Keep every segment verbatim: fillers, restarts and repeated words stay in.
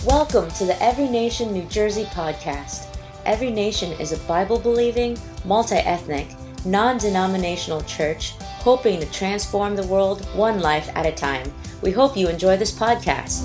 Welcome to the Every Nation New Jersey podcast. Every Nation is a Bible-believing, multi-ethnic, non-denominational church hoping to transform the world one life at a time. We hope you enjoy this podcast.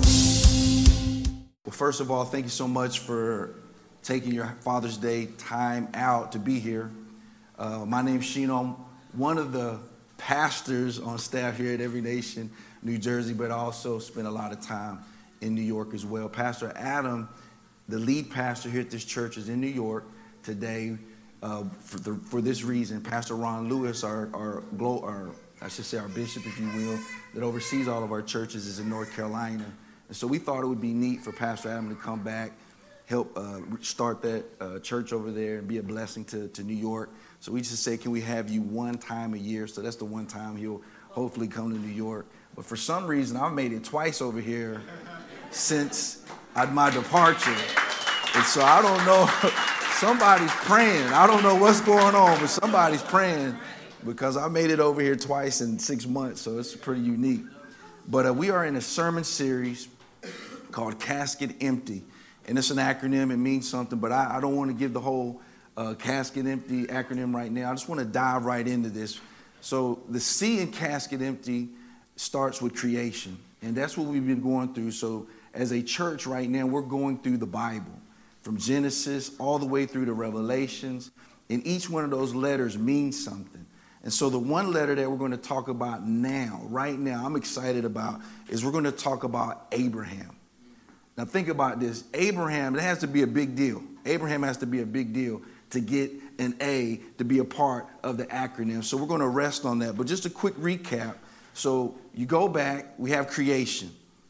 Well, first of all, thank you so much for taking your Father's Day time out to be here. Uh, my name's Shino. I'm one of the pastors on staff here at Every Nation New Jersey, but I also spend a lot of time in New York as well. Pastor Adam, the lead pastor here at this church, is in New York today uh, for, the, for this reason. Pastor Ron Lewis, our, our, our, I should say our bishop, if you will, that oversees all of our churches, is in North Carolina. And so we thought it would be neat for Pastor Adam to come back, help uh, start that uh, church over there and be a blessing to, to New York. So we just say, can we have you one time a year? So that's the one time he'll hopefully come to New York. But for some reason, I've made it twice over here since my departure. And so I don't know, somebody's praying. I don't know what's going on, but somebody's praying because I made it over here twice in six months. So it's pretty unique. But uh, we are in a sermon series called Casket Empty. And it's an acronym. It means something, but I, I don't want to give the whole uh, Casket Empty acronym right now. I just want to dive right into this. So the C in Casket Empty starts with creation. And that's what we've been going through. So as a church right now, we're going through the Bible from Genesis all the way through to Revelations. And each one of those letters means something. And so the one letter that we're going to talk about now, right now, I'm excited about, is we're going to talk about Abraham. Now think about this. Abraham, it has to be a big deal. Abraham has to be a big deal to get an A to be a part of the acronym. So we're going to rest on that. But just a quick recap. So you go back, we have creation.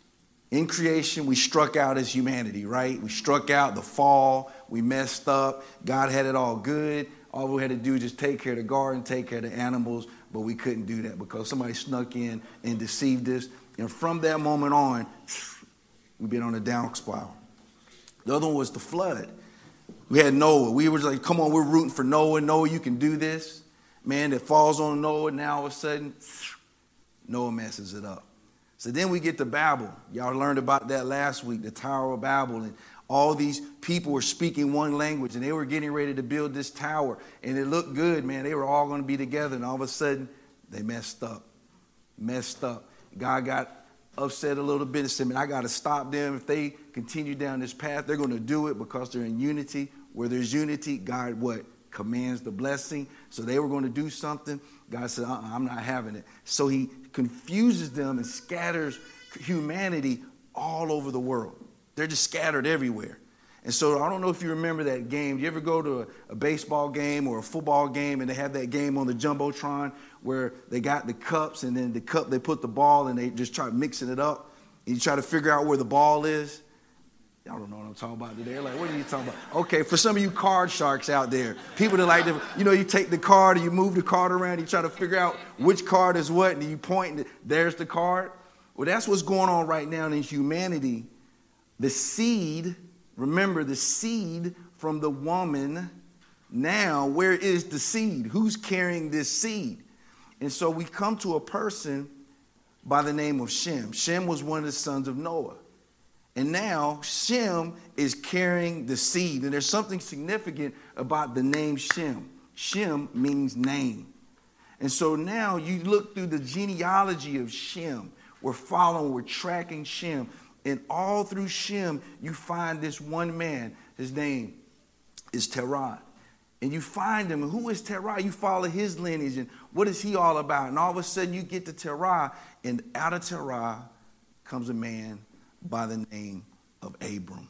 In creation, we struck out as humanity, right? We struck out the fall. We messed up. God had it all good. All we had to do was just take care of the garden, take care of the animals. But we couldn't do that because somebody snuck in and deceived us. And from that moment on, we've been on a down spiral. The other one was the flood. We had Noah. We were like, come on, we're rooting for Noah. Noah, you can do this. Man, it falls on Noah. Now all of a sudden, Noah messes it up. So then we get to Babel. Y'all learned about that last week, the Tower of Babel. And all these people were speaking one language, and they were getting ready to build this tower. And it looked good, man. They were all going to be together. And all of a sudden, they messed up. Messed up. God got upset a little bit and said, man, I got to stop them. If they continue down this path, they're going to do it because they're in unity. Where there's unity, God what? Commands the blessing. So they were going to do something. God said, uh-uh, I'm not having it. So he confuses them and scatters humanity all over the world. They're just scattered everywhere. And so I don't know if you remember that game. You ever go to a, a baseball game or a football game and they have that game on the Jumbotron where they got the cups and then the cup, they put the ball and they just try mixing it up. And you try to figure out where the ball is. Y'all don't know what I'm talking about today. Like, what are you talking about? Okay, for some of you card sharks out there, people that like to, you know, you take the card and you move the card around, you try to figure out which card is what, and you point, and there's the card. Well, that's what's going on right now in humanity. The seed, remember the seed from the woman. Now, where is the seed? Who's carrying this seed? And so we come to a person by the name of Shem. Shem was one of the sons of Noah. And now Shem is carrying the seed. And there's something significant about the name Shem. Shem means name. And so now you look through the genealogy of Shem. We're following, we're tracking Shem. And all through Shem, you find this one man. His name is Terah. And you find him. Who is Terah? You follow his lineage. And what is he all about? And all of a sudden you get to Terah. And out of Terah comes a man by the name of Abram.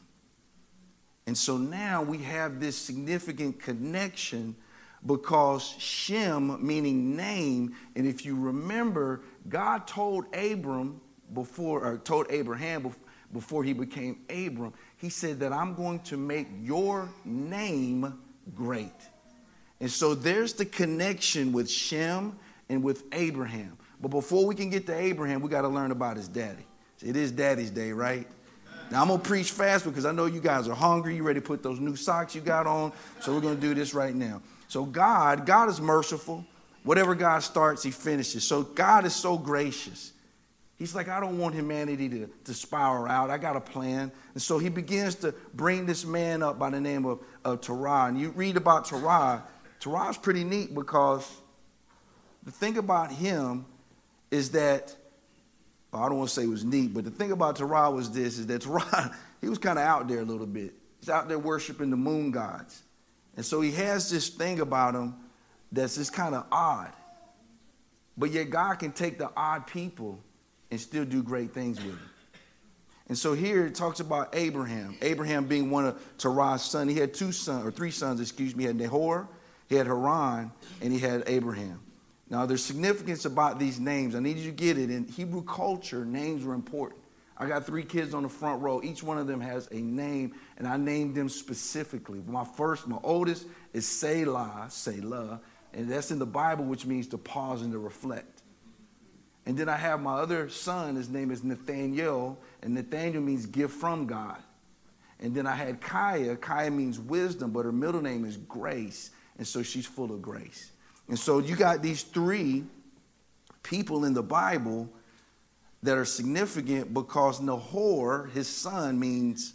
And so now we have this significant connection because Shem, meaning name, and if you remember, God told Abram before, or told Abraham before he became Abram, he said that I'm going to make your name great. And so there's the connection with Shem and with Abraham. But before we can get to Abraham, we got to learn about his daddy. It is Daddy's Day, right? Now, I'm going to preach fast because I know you guys are hungry. You ready to put those new socks you got on? So we're going to do this right now. So God, God is merciful. Whatever God starts, he finishes. So God is so gracious. He's like, I don't want humanity to, to spiral out. I got a plan. And so he begins to bring this man up by the name of, of Terah. And you read about Terah. Terah is pretty neat because the thing about him is that, well, I don't want to say it was neat, but the thing about Terah was this, is that Terah, he was kind of out there a little bit. He's out there worshiping the moon gods. And so he has this thing about him that's just kind of odd. But yet God can take the odd people and still do great things with them. And so here it talks about Abraham. Abraham being one of Terah's sons. He had two sons, or three sons, excuse me. He had Nahor, he had Haran, and he had Abraham. Now there's significance about these names. I need you to get it. In Hebrew culture, names were important. I got three kids on the front row. Each one of them has a name, and I named them specifically. My first, my oldest is Selah, Selah, and that's in the Bible, which means to pause and to reflect. And then I have my other son, his name is Nathaniel, and Nathaniel means gift from God. And then I had Kaya. Kaya means wisdom, but her middle name is Grace, and so she's full of grace. And so you got these three people in the Bible that are significant because Nahor, his son, means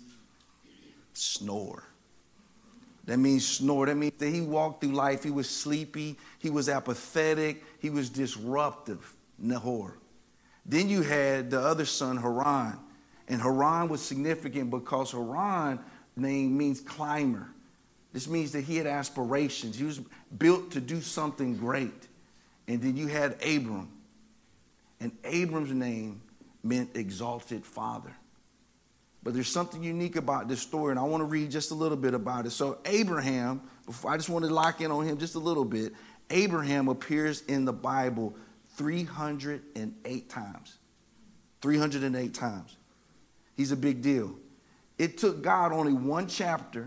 snore. That means snore. That means that he walked through life. He was sleepy. He was apathetic. He was disruptive, Nahor. Then you had the other son, Haran. And Haran was significant because Haran name means climber. This means that he had aspirations. He was built to do something great. And then you had Abram. And Abram's name meant exalted father. But there's something unique about this story, and I want to read just a little bit about it. So Abraham, before, I just want to lock in on him just a little bit. Abraham appears in the Bible three hundred eight times. three hundred eight times. He's a big deal. It took God only one chapter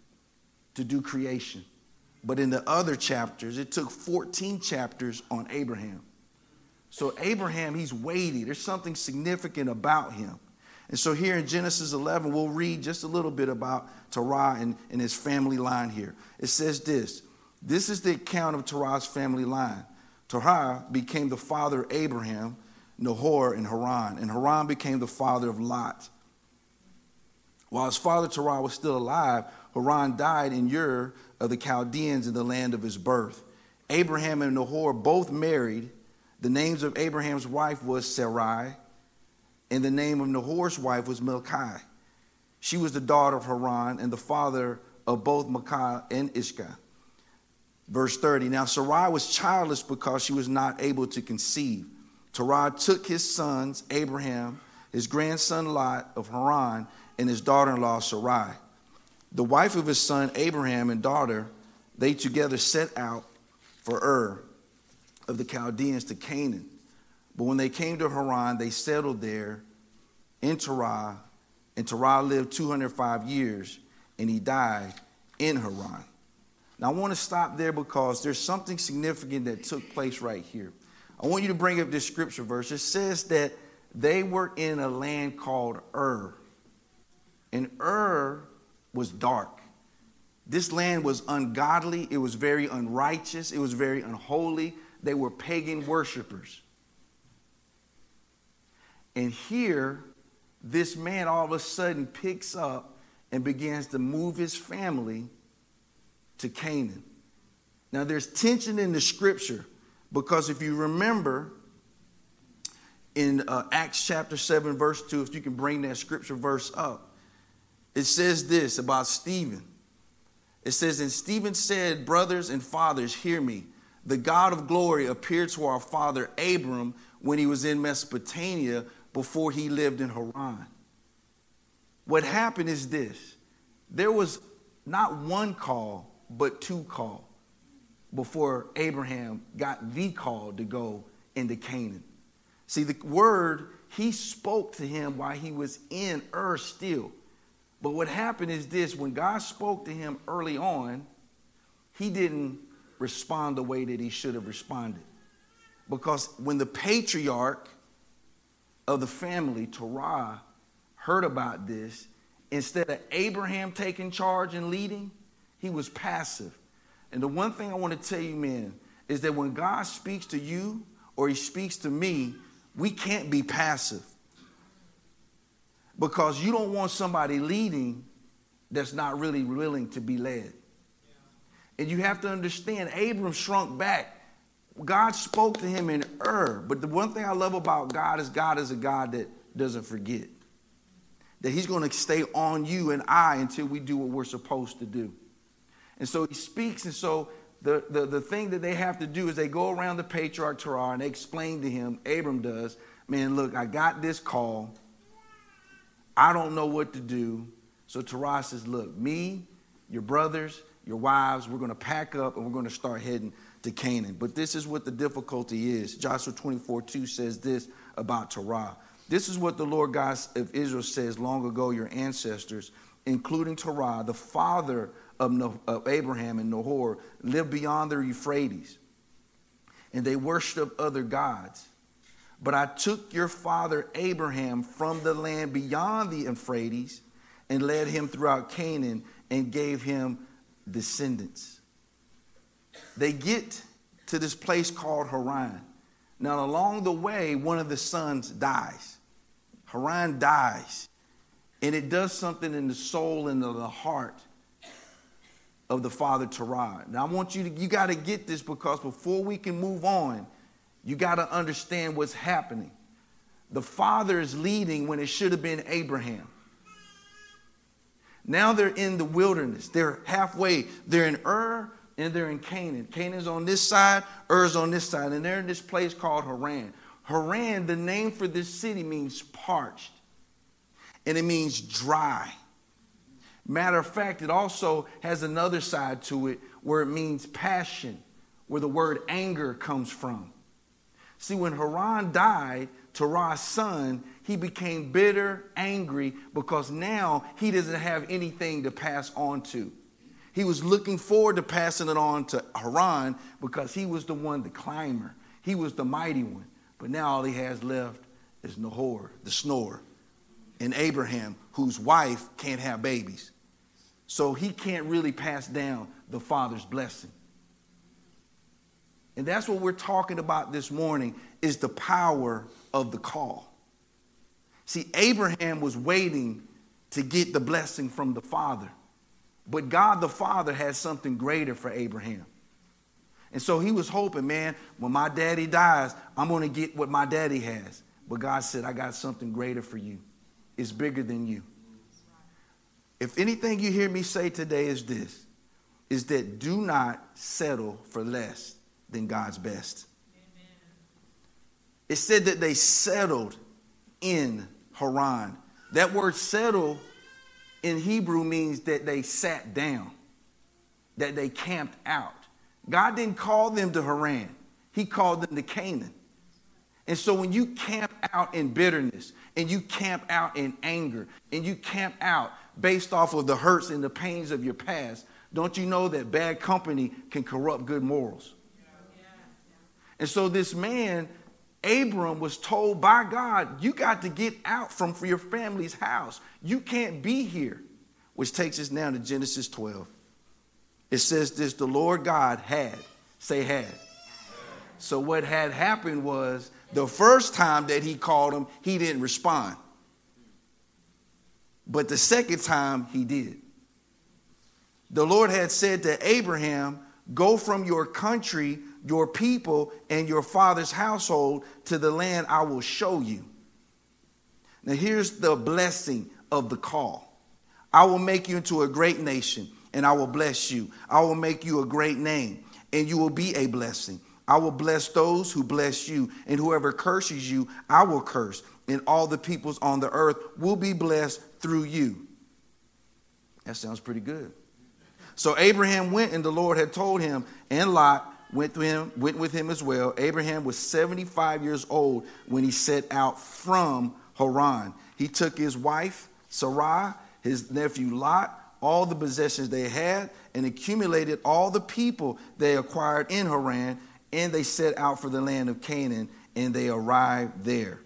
to do creation. But in the other chapters, it took fourteen chapters on Abraham. So Abraham, he's weighty. There's something significant about him. And so here in Genesis eleven, we'll read just a little bit about Terah and, and his family line here. It says this. This is the account of Terah's family line. Terah became the father of Abraham, Nahor, and Haran. And Haran became the father of Lot. While his father Terah was still alive, Haran died in Ur of the Chaldeans in the land of his birth. Abraham and Nahor both married. The names of Abraham's wife was Sarai, and the name of Nahor's wife was Milcah. She was the daughter of Haran and the father of both Milcah and Ishka. Verse thirty, now Sarai was childless because she was not able to conceive. Terah took his sons, Abraham, his grandson Lot of Haran, and his daughter-in-law Sarai. The wife of his son Abraham and daughter, they together set out for Ur of the Chaldeans to Canaan. But when they came to Haran, they settled there in Terah, and Terah lived two hundred five years, and he died in Haran. Now, I want to stop there because there's something significant that took place right here. I want you to bring up this scripture verse. It says that they were in a land called Ur, and Ur was dark. This land was ungodly. It was very unrighteous. It was very unholy. They were pagan worshipers. And here, this man all of a sudden picks up and begins to move his family to Canaan. Now, there's tension in the scripture because if you remember in uh, Acts chapter seven, verse two, if you can bring that scripture verse up, it says this about Stephen. It says, and Stephen said, brothers and fathers, hear me. The God of glory appeared to our father Abram when he was in Mesopotamia before he lived in Haran. What happened is this. There was not one call, but two calls before Abraham got the call to go into Canaan. See, the word, he spoke to him while he was in Ur still. But what happened is this. When God spoke to him early on, he didn't respond the way that he should have responded. Because when the patriarch of the family, Terah, heard about this, instead of Abraham taking charge and leading, he was passive. And the one thing I want to tell you, men, is that when God speaks to you or he speaks to me, We can't be passive, because you don't want somebody leading that's not really willing to be led. And you have to understand, Abram shrunk back. God spoke to him in Ur. But the one thing I love about God is God is a God that doesn't forget. That he's going to stay on you and I until we do what we're supposed to do. And so he speaks. And so the, the, the thing that they have to do is they go around the patriarch Terah and they explain to him, Abram does, man, look, I got this call. I don't know what to do. So Terah says, look, me, your brothers, your wives, we're going to pack up and we're going to start heading to Canaan. But this is what the difficulty is. Joshua twenty-four two says this about Terah. This is what the Lord God of Israel says long ago, your ancestors, including Terah, the father of, no- of Abraham and Nahor, lived beyond the Euphrates, and they worshiped other gods. But I took your father Abraham from the land beyond the Euphrates and led him throughout Canaan and gave him descendants. They get to this place called Haran. Now, along the way, one of the sons dies. Haran dies. And it does something in the soul and the heart of the father Terah. Now, I want you to, you got to get this, because before we can move on, you got to understand what's happening. The father is leading when it should have been Abraham. Now they're in the wilderness. They're halfway. They're in Ur and they're in Canaan. Canaan's on this side, Ur's on this side, and they're in this place called Haran. Haran, the name for this city, means parched, and it means dry. Matter of fact, it also has another side to it where it means passion, where the word anger comes from. See, when Haran died, Terah's son, he became bitter, angry, because now he doesn't have anything to pass on to. He was looking forward to passing it on to Haran because he was the one, the climber. He was the mighty one. But now all he has left is Nahor, the snorer, and Abraham, whose wife can't have babies. So he can't really pass down the father's blessing. And that's what we're talking about this morning, is the power of the call. See, Abraham was waiting to get the blessing from the father. But God the Father had something greater for Abraham. And so he was hoping, man, when my daddy dies, I'm going to get what my daddy has. But God said, I got something greater for you. It's bigger than you. If anything you hear me say today is this, is that do not settle for less than God's best. Amen. It said that they settled in Haran. That word settle in Hebrew means that they sat down, that they camped out. God didn't call them to Haran. He called them to Canaan. And so when you camp out in bitterness, and you camp out in anger, and you camp out based off of the hurts and the pains of your past, don't you know that bad company can corrupt good morals? And so this man, Abram, was told by God, you got to get out from your family's house. You can't be here. Which takes us now to Genesis twelve. It says this, the Lord God had, say had. So what had happened was, the first time that he called him, he didn't respond. But the second time he did. The Lord had said to Abraham, go from your country, your people, and your father's household to the land I will show you. Now here's the blessing of the call. I will make you into a great nation, and I will bless you. I will make you a great name, and you will be a blessing. I will bless those who bless you, and whoever curses you, I will curse, and all the peoples on the earth will be blessed through you. That sounds pretty good. So Abraham went, and the Lord had told him, and Lot went with him, went with him as well. Abraham was seventy-five years old when he set out from Haran. He took his wife, Sarai, his nephew Lot, all the possessions they had, and accumulated all the people they acquired in Haran, and they set out for the land of Canaan, and they arrived there.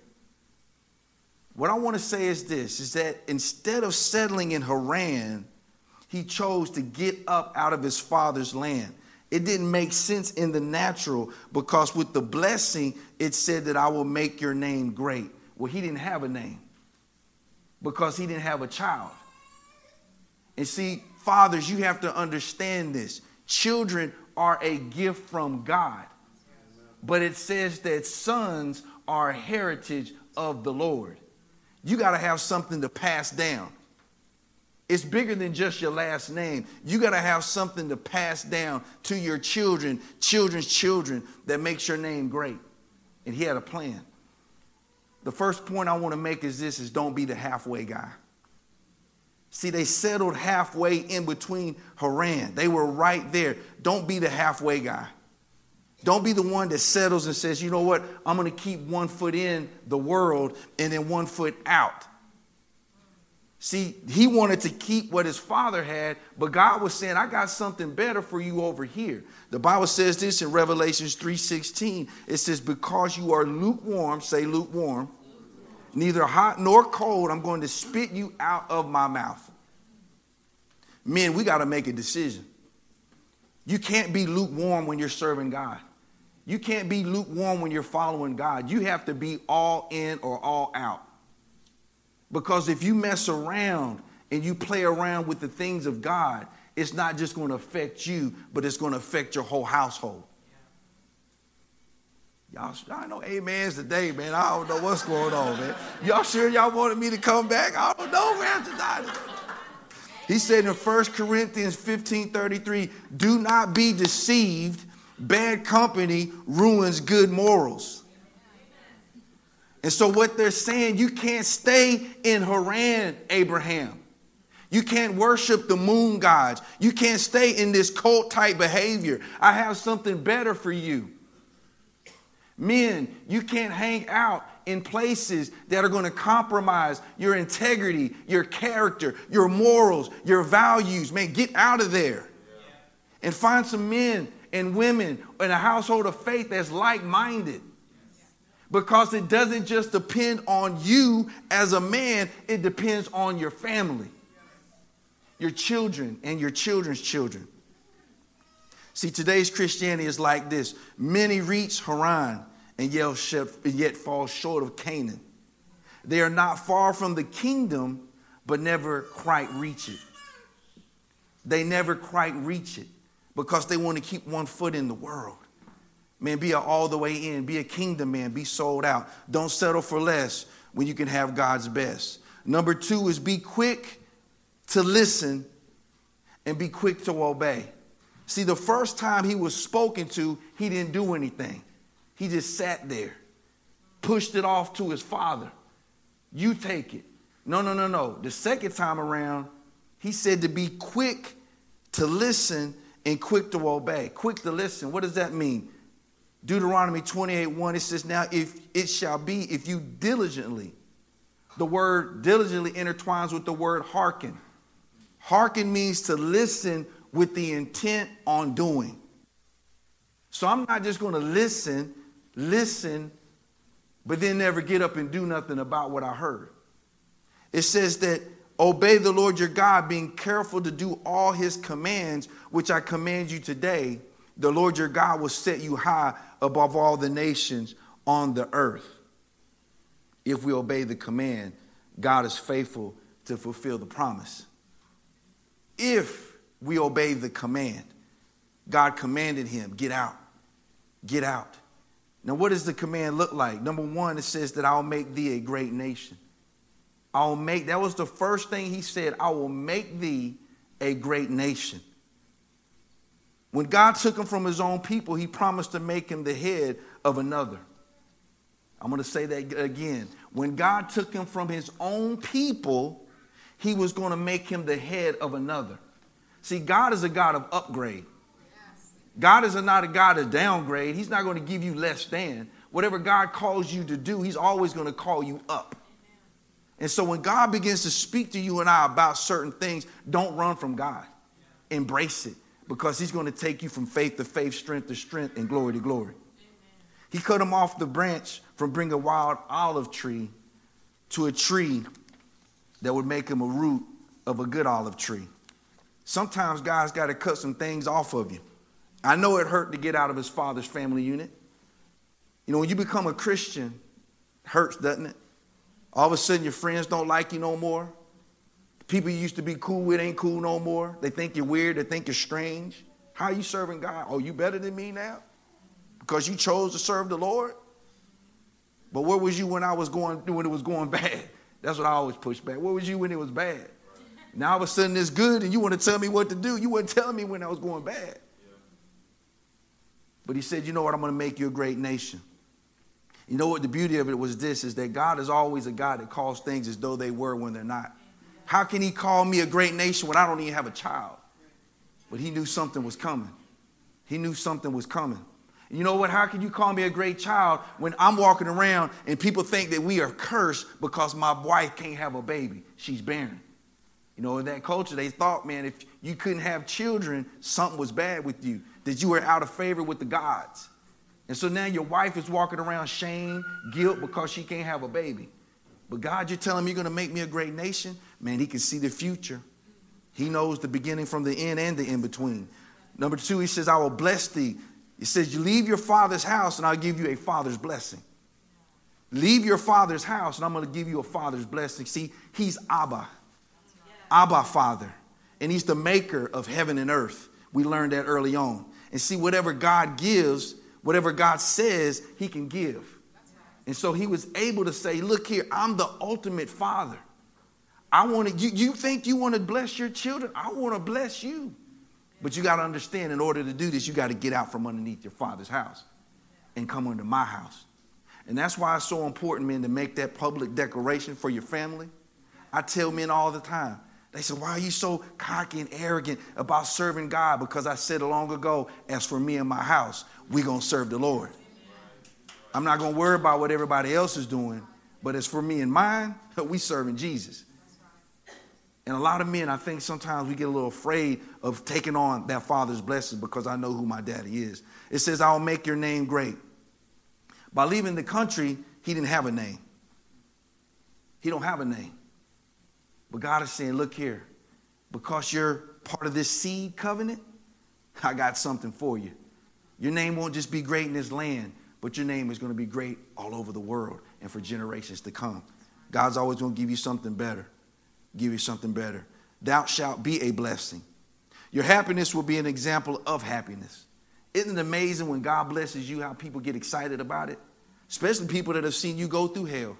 What I want to say is this, is that instead of settling in Haran, he chose to get up out of his father's land. It didn't make sense in the natural, because with the blessing, it said that I will make your name great. Well, he didn't have a name because he didn't have a child. And see, fathers, you have to understand this. Children are a gift from God, but it says that sons are a heritage of the Lord. You got to have something to pass down. It's bigger than just your last name. You got to have something to pass down to your children, children's children, that makes your name great. And he had a plan. The first point I want to make is this, is don't be the halfway guy. See, they settled halfway in between Haran. They were right there. Don't be the halfway guy. Don't be the one that settles and says, you know what, I'm going to keep one foot in the world and then one foot out. See, he wanted to keep what his father had, but God was saying, I got something better for you over here. The Bible says this in Revelation three sixteen. It says, because you are lukewarm, say lukewarm, neither hot nor cold, I'm going to spit you out of my mouth. Men, we got to make a decision. You can't be lukewarm when you're serving God. You can't be lukewarm when you're following God. You have to be all in or all out. Because if you mess around and you play around with the things of God, it's not just going to affect you, but it's going to affect your whole household. Y'all, I know amens today, man. I don't know what's going on, man. Y'all sure y'all wanted me to come back? I don't know, man. Tonight. He said in First Corinthians fifteen thirty-three, do not be deceived. Bad company ruins good morals. And so what they're saying, you can't stay in Haran, Abraham. You can't worship the moon gods. You can't stay in this cult type behavior. I have something better for you. Men, you can't hang out in places that are going to compromise your integrity, your character, your morals, your values. Man, get out of there. And find some men and women in a household of faith that's like-minded. Because it doesn't just depend on you as a man, it depends on your family, your children, and your children's children. See, today's Christianity is like this. Many reach Haran and yet fall short of Canaan. They are not far from the kingdom, but never quite reach it. They never quite reach it because they want to keep one foot in the world. Man, be all the way in. Be a kingdom man. Be sold out. Don't settle for less when you can have God's best. Number two is be quick to listen and be quick to obey. See, the first time he was spoken to, he didn't do anything. He just sat there, pushed it off to his father. You take it. No, no, no, no. The second time around, he said to be quick to listen and quick to obey. Quick to listen. What does that mean? Deuteronomy twenty-eight one, it says, now if it shall be, if you diligently, the word diligently intertwines with the word hearken. Hearken means to listen with the intent on doing. So I'm not just going to listen, listen, but then never get up and do nothing about what I heard. It says that obey the Lord your God, being careful to do all his commands, which I command you today. The Lord your God will set you high above all the nations on the earth. If we obey the command, God is faithful to fulfill the promise. If we obey the command, God commanded him, get out, get out. Now, what does the command look like? Number one, it says that I'll make thee a great nation. I'll make, that was the first thing he said, I will make thee a great nation. When God took him from his own people, he promised to make him the head of another. I'm going to say that again. When God took him from his own people, he was going to make him the head of another. See, God is a God of upgrade. God is not a God of downgrade. He's not going to give you less than. Whatever God calls you to do, he's always going to call you up. And so when God begins to speak to you and I about certain things, don't run from God. Embrace it. Because he's going to take you from faith to faith, strength to strength, and glory to glory. Amen. He cut him off the branch from bringing a wild olive tree to a tree that would make him a root of a good olive tree. Sometimes God's got to cut some things off of you I know it hurt to get out of his father's family unit. You know, when you become a Christian, it hurts, doesn't it? All of a sudden, your friends don't like you no more. The people you used to be cool with ain't cool no more. They think you're weird. They think you're strange. How are you serving God? Oh, you better than me now? Because you chose to serve the Lord? But where was you when I was going, when it was going bad? That's what I always push back. Where was you when it was bad? Now all of a sudden it's good and you want to tell me what to do. You weren't telling me when I was going bad. But he said, you know what? I'm going to make you a great nation. You know what? The beauty of it was this, is that God is always a God that calls things as though they were when they're not. How can he call me a great nation when I don't even have a child? But he knew something was coming. He knew something was coming. And you know what? How can you call me a great child when I'm walking around and people think that we are cursed because my wife can't have a baby? She's barren. You know, in that culture, they thought, man, if you couldn't have children, something was bad with you, that you were out of favor with the gods. And so now your wife is walking around shame, guilt because she can't have a baby. But God, you're telling me you're going to make me a great nation? Man, he can see the future. He knows the beginning from the end and the in-between. Number two, he says, I will bless thee. He says, you leave your father's house and I'll give you a father's blessing. Leave your father's house and I'm going to give you a father's blessing. See, he's Abba. Abba Father. And he's the maker of heaven and earth. We learned that early on. And see, whatever God gives, whatever God says, he can give. And so he was able to say, look here, I'm the ultimate father. I want to, you, you think you want to bless your children? I want to bless you. But you got to understand, in order to do this, you got to get out from underneath your father's house and come under my house. And that's why it's so important, men, to make that public declaration for your family. I tell men all the time, they say, why are you so cocky and arrogant about serving God? Because I said long ago, as for me and my house, we're going to serve the Lord. I'm not going to worry about what everybody else is doing. But as for me and mine, we serving Jesus. And a lot of men, I think sometimes we get a little afraid of taking on that father's blessing because I know who my daddy is. It says, I'll make your name great. By leaving the country, he didn't have a name. He don't have a name. But God is saying, look here, because you're part of this seed covenant, I got something for you. Your name won't just be great in this land, but your name is going to be great all over the world and for generations to come. God's always going to give you something better. Give you something better. Thou shalt be a blessing. Your happiness will be an example of happiness. Isn't it amazing when God blesses you, how people get excited about it? Especially people that have seen you go through hell.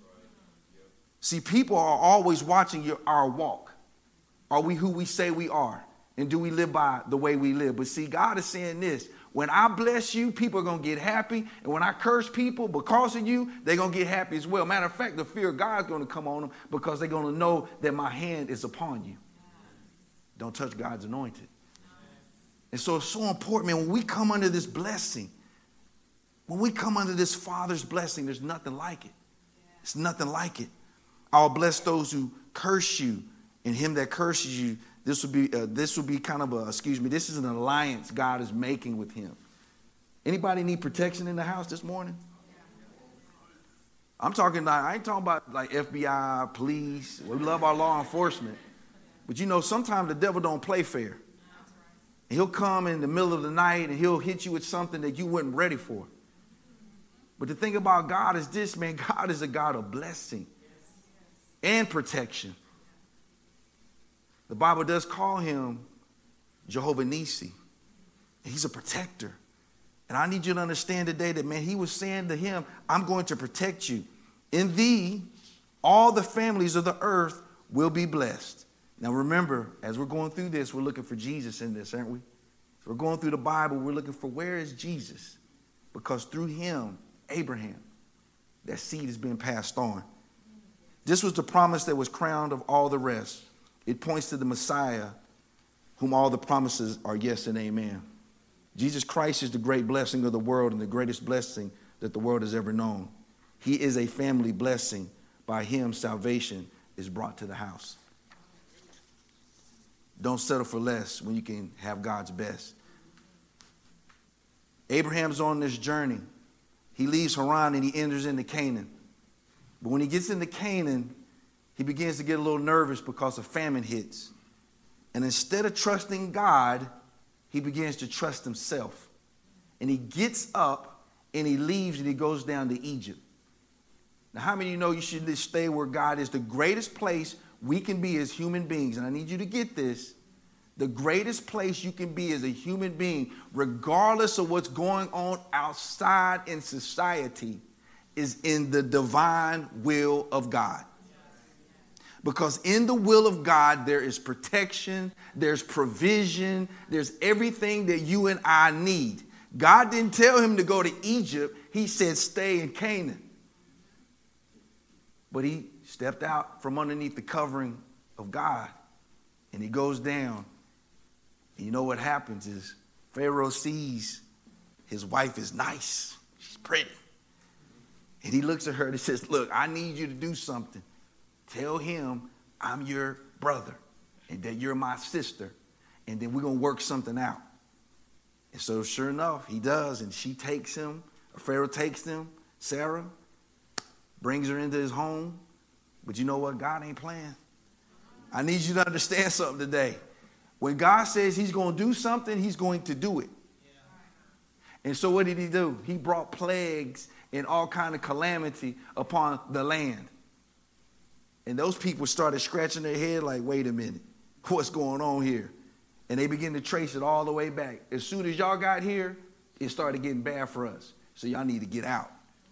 See, people are always watching your, our walk. Are we who we say we are? And do we live by the way we live? But see, God is saying this. When I bless you, people are going to get happy. And when I curse people because of you, they're going to get happy as well. Matter of fact, the fear of God is going to come on them because they're going to know that my hand is upon you. Don't touch God's anointed. And so it's so important, man, when we come under this blessing, when we come under this Father's blessing, there's nothing like it. It's nothing like it. I'll bless those who curse you, and him that curses you, this will be uh, this will be kind of a, excuse me, this is an alliance God is making with him. Anybody need protection in the house this morning? I'm talking, I ain't talking about like F B I, police. We love our law enforcement. But you know, sometimes the devil don't play fair. And he'll come in the middle of the night and he'll hit you with something that you weren't ready for. But the thing about God is this, man, God is a God of blessing and protection. The Bible does call him Jehovah Nissi. He's a protector. And I need you to understand today that, man, he was saying to him, I'm going to protect you. In thee, all the families of the earth will be blessed. Now, remember, as we're going through this, we're looking for Jesus in this, aren't we? As we're going through the Bible, we're looking for where is Jesus? Because through him, Abraham, that seed is being passed on. This was the promise that was crowned of all the rest. It points to the Messiah, whom all the promises are yes and amen. Jesus Christ is the great blessing of the world and the greatest blessing that the world has ever known. He is a family blessing. By him, salvation is brought to the house. Don't settle for less when you can have God's best. Abraham's on this journey. He leaves Haran and he enters into Canaan. But when he gets into Canaan, he begins to get a little nervous because a famine hits. And instead of trusting God, he begins to trust himself. And he gets up and he leaves and he goes down to Egypt. Now, how many of you know you should just stay where God is? The greatest place we can be as human beings, and I need you to get this, the greatest place you can be as a human being, regardless of what's going on outside in society, is in the divine will of God. Because in the will of God, there is protection, there's provision, there's everything that you and I need. God didn't tell him to go to Egypt. He said, stay in Canaan. But he stepped out from underneath the covering of God, and he goes down. And you know what happens is Pharaoh sees his wife is nice. She's pretty. And he looks at her and he says, look, I need you to do something. Tell him I'm your brother and that you're my sister, and then we're going to work something out. And so sure enough, he does, and she takes him, or Pharaoh takes him, Sarah, brings her into his home. But you know what? God ain't playing. I need you to understand something today. When God says he's going to do something, he's going to do it. And so what did he do? He brought plagues and all kind of calamity upon the land. And those people started scratching their head like, wait a minute, what's going on here? And they began to trace it all the way back. As soon as y'all got here, it started getting bad for us. So y'all need to get out.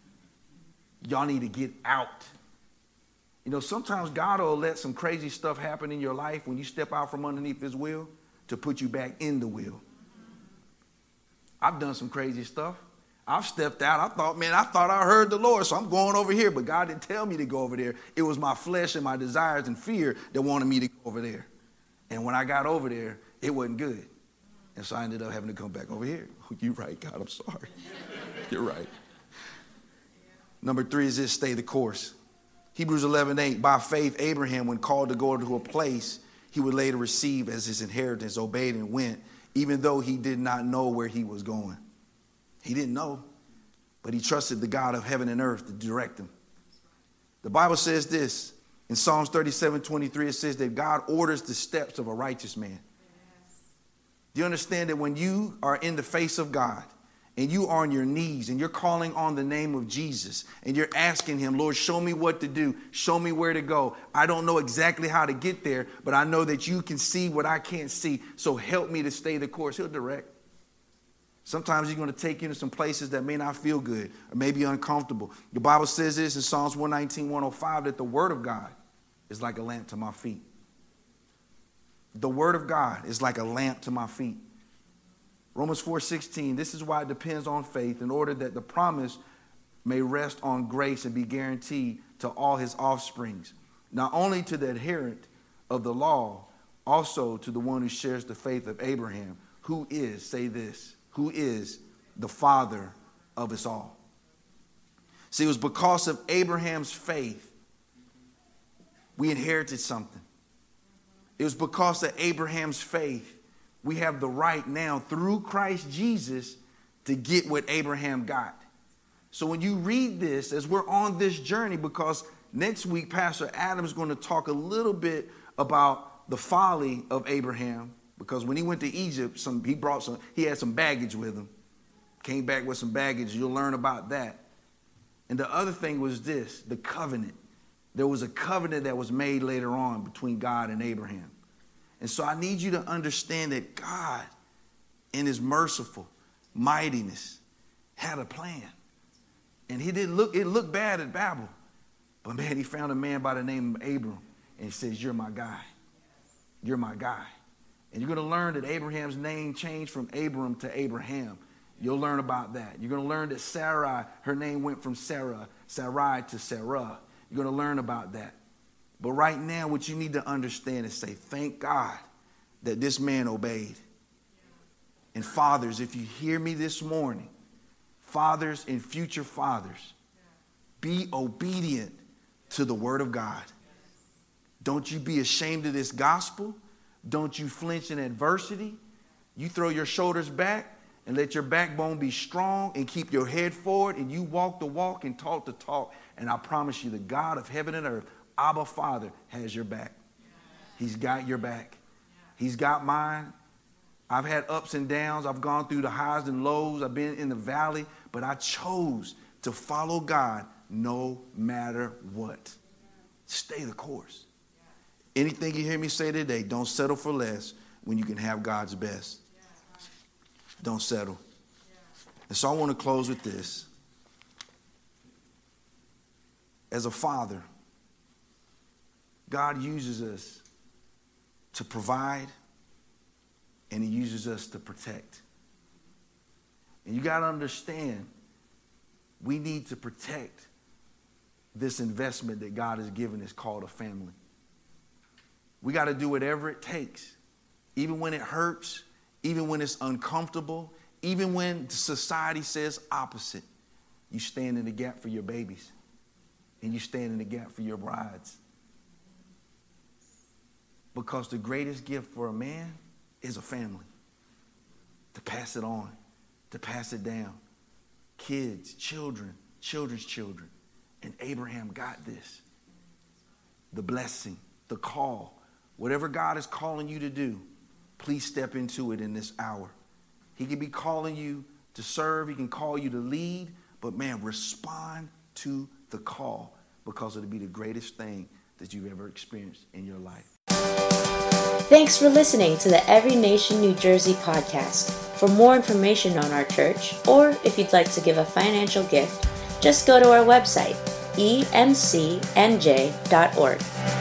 Y'all need to get out. You know, sometimes God will let some crazy stuff happen in your life when you step out from underneath his will to put you back in the will. I've done some crazy stuff. I've stepped out. I thought, man, I thought I heard the Lord, so I'm going over here. But God didn't tell me to go over there. It was my flesh and my desires and fear that wanted me to go over there. And when I got over there, it wasn't good. And so I ended up having to come back over here. You're right, God, I'm sorry. You're right. Number three is this: stay the course. Hebrews eleven eight, by faith, Abraham, when called to go to a place he would later receive as his inheritance, obeyed and went, even though he did not know where he was going. He didn't know, but he trusted the God of heaven and earth to direct him. The Bible says this in Psalms thirty-seven twenty-three, it says that God orders the steps of a righteous man. Yes. Do you understand that when you are in the face of God and you are on your knees and you're calling on the name of Jesus and you're asking him, Lord, show me what to do. Show me where to go. I don't know exactly how to get there, but I know that you can see what I can't see. So help me to stay the course. He'll direct. Sometimes he's going to take you to some places that may not feel good or may be uncomfortable. The Bible says this in Psalms one nineteen, one oh five, that the word of God is like a lamp to my feet. The word of God is like a lamp to my feet. Romans four sixteen, this is why it depends on faith, in order that the promise may rest on grace and be guaranteed to all his offsprings, not only to the adherent of the law, also to the one who shares the faith of Abraham, who is, say this, who is the father of us all. See, it was because of Abraham's faith we inherited something. It was because of Abraham's faith we have the right now through Christ Jesus to get what Abraham got. So when you read this, as we're on this journey, because next week Pastor Adam's is going to talk a little bit about the folly of Abraham. Because when he went to Egypt, some, he brought some, he had some baggage with him. Came back with some baggage. You'll learn about that. And the other thing was this, the covenant. There was a covenant that was made later on between God and Abraham. And so I need you to understand that God, in his merciful mightiness, had a plan. And he didn't look, it looked bad at Babel. But man, he found a man by the name of Abram. And he says, you're my guy. You're my guy. And you're going to learn that Abraham's name changed from Abram to Abraham. You'll learn about that. You're going to learn that Sarai, her name went from Sarah, Sarai to Sarah. You're going to learn about that. But right now, what you need to understand is say, thank God that this man obeyed. And fathers, if you hear me this morning, fathers and future fathers, be obedient to the word of God. Don't you be ashamed of this gospel. Don't you flinch in adversity. You throw your shoulders back and let your backbone be strong and keep your head forward, and you walk the walk and talk the talk. And I promise you, the God of heaven and earth, Abba Father, has your back. He's got your back. He's got mine. I've had ups and downs. I've gone through the highs and lows. I've been in the valley, but I chose to follow God no matter what. Stay the course. Anything you hear me say today, don't settle for less when you can have God's best. Don't settle. And so I want to close with this. As a father, God uses us to provide, and he uses us to protect. And you got to understand, we need to protect this investment that God has given us called a family. We got to do whatever it takes, even when it hurts, even when it's uncomfortable, even when society says opposite. You stand in the gap for your babies, and you stand in the gap for your brides. Because the greatest gift for a man is a family. To pass it on, to pass it down. Kids, children, children's children. And Abraham got this. The blessing, the call. Whatever God is calling you to do, please step into it in this hour. He can be calling you to serve. He can call you to lead. But man, respond to the call, because it'll be the greatest thing that you've ever experienced in your life. Thanks for listening to the Every Nation New Jersey podcast. For more information on our church, or if you'd like to give a financial gift, just go to our website, e m c n j dot org.